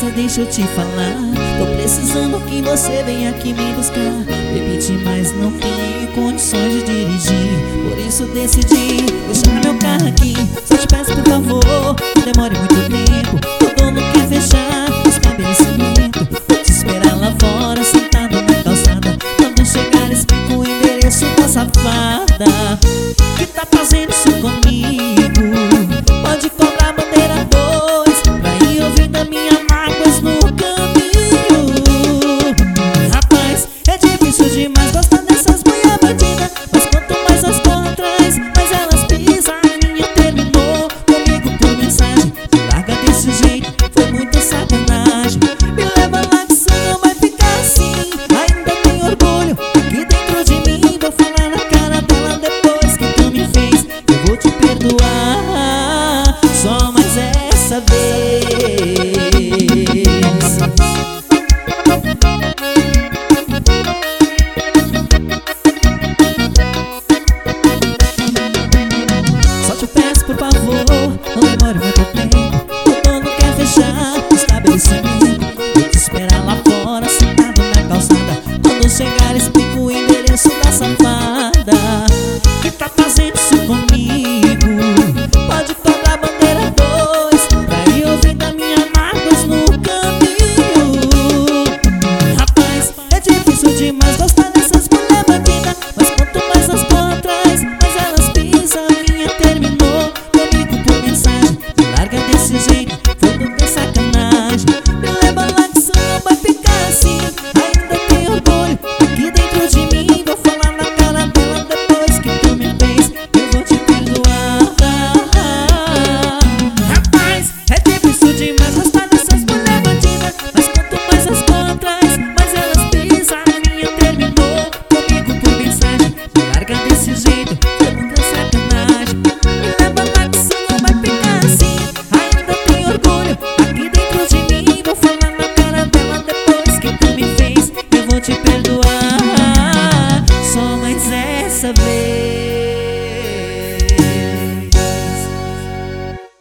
moça, deixa eu te falar. Tô precisando que você venha aqui me buscar. Bebi demais, não tenho condições de dirigir. Por isso decidi deixar meu carro aqui. Só te peço por favor, não demore muito tempo. O dono quer fechar o estabelecimento. Vou te esperar lá fora, sentado na calçada. Quando chegar explico o endereço da safada.